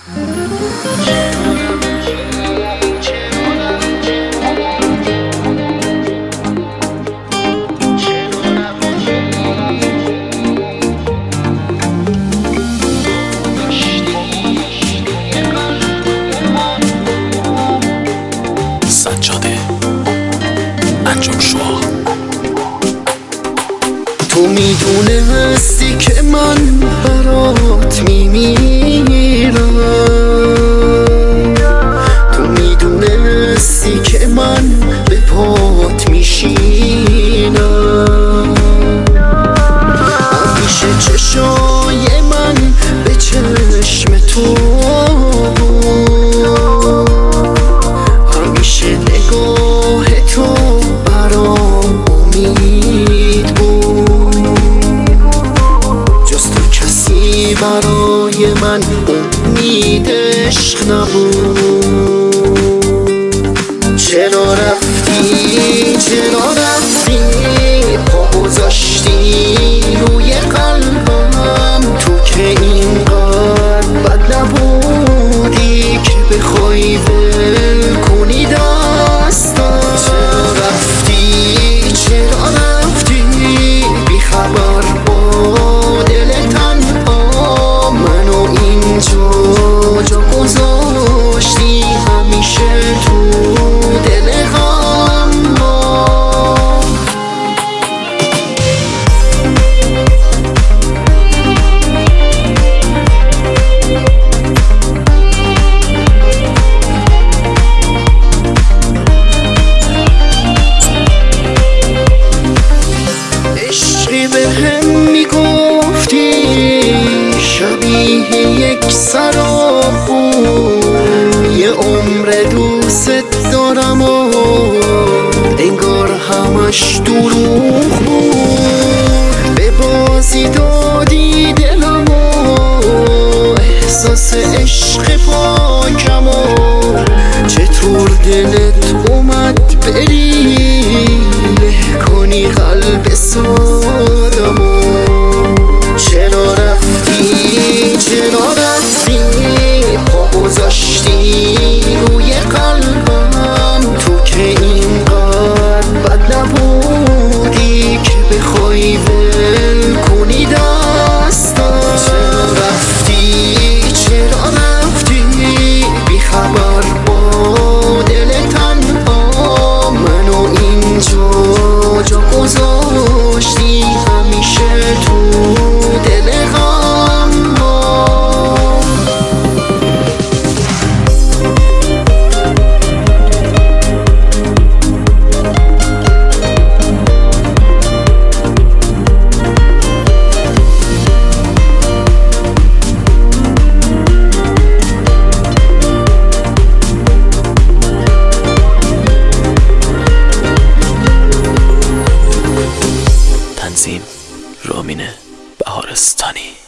سجاده انجام شما. تو میدونستی که من برات میمیرم، تو میدونستی که من به پات میشینم، همیشه چشای من به چشم تو، همیشه نگاه تو برام امید بود، جز تو کسی برای من امید عشق نبود. چرا رفتی پا گذاشتی روی قلبم، تو که اینقدر بد نبودی که بخوای ول کنی دستم. چرا رفتی بی خبر با دل تنها، منو اینجا جا گذاشتی همیشه تو دل غم. عشقی به هم میگفتی شبیه یک سراب بود، یه عمر دوست دارم و انگار همش دروغ بود. به بازی دادی دلم و احساس عشق پاکم و چطور دلت اومد بری له کنی قلب سادمو. چرا رفتی پا گذاشتی روی قلبم، تو که اینقدر بد نبودی که بخوای ول کنی دستم. چرا رفتی بی خبر با دل تنها، منو اینجا جا گذاشتی همیشه تو دل غم. تنظیم رامین بهارستانی.